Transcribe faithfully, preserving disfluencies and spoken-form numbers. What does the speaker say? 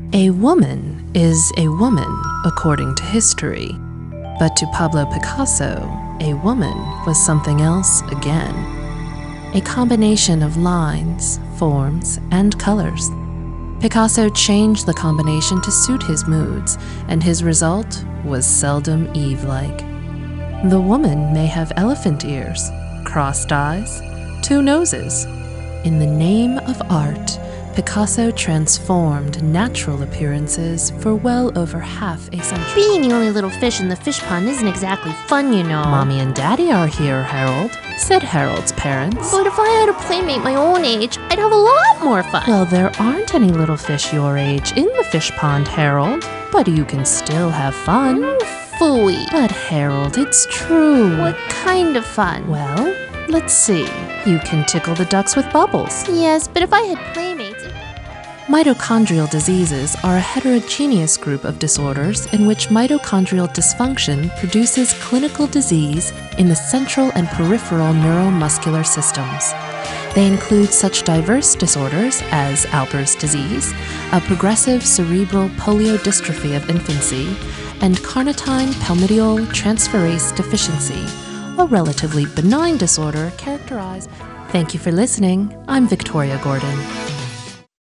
A woman is a woman according to history, but to Pablo Picasso, a woman was something else again. A combination of lines, forms, and colors. Picasso changed the combination to suit his moods, and his result was seldom Eve-like. The woman may have elephant ears, crossed eyes, two noses. In the name of art, Picasso transformed natural appearances for well over half a century. Being the only little fish in the fish pond isn't exactly fun, you know. Mommy and Daddy are here, Harold, said Harold's parents. But if I had a playmate my own age, I'd have a lot more fun. Well, there aren't any little fish your age in the fish pond, Harold, but you can still have fun. Oh, phooey. But Harold, it's true. What kind of fun? Well, let's see. You can tickle the ducks with bubbles. Yes, but if I had playmates... Mitochondrial diseases are a heterogeneous group of disorders in which mitochondrial dysfunction produces clinical disease in the central and peripheral neuromuscular systems. They include such diverse disorders as Alpers disease, a progressive cerebral poliodystrophy of infancy, and carnitine palmitoyl transferase deficiency, a relatively benign disorder characterized. Thank you for listening. I'm Victoria Gordon.